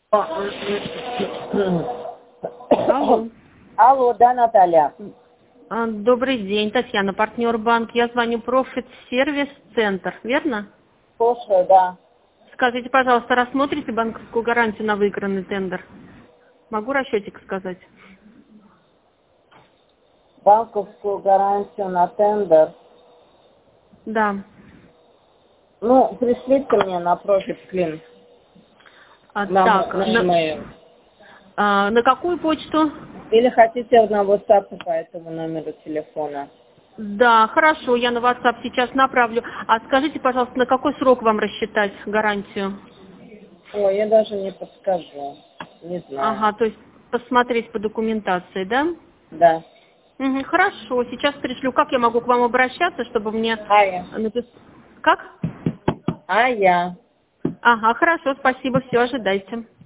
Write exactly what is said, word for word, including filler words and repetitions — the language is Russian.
Алло. Алло, да, Наталья. А, Добрый день, Татьяна, партнер банк. Я звоню Profit Service Центр, верно? Слушаю, да. Скажите, пожалуйста, рассмотрите банковскую гарантию на выигранный тендер? Могу расчетик сказать? Банковскую гарантию на тендер. Да. Ну, пришлите мне на Profit Clean. А, На, так, на на, e-mail. а, на какую почту? Или хотите на WhatsApp по этому номеру телефона? Да, хорошо, я на WhatsApp сейчас направлю. А скажите, пожалуйста, на какой срок вам рассчитать гарантию? Ой, я даже не подскажу. Не знаю. Ага, то есть посмотреть по документации, да? Да. Мгм, хорошо, сейчас пришлю. Как я могу к вам обращаться, чтобы мне Ая. написать? Как? А я. Ага, хорошо, спасибо, все, ожидайте.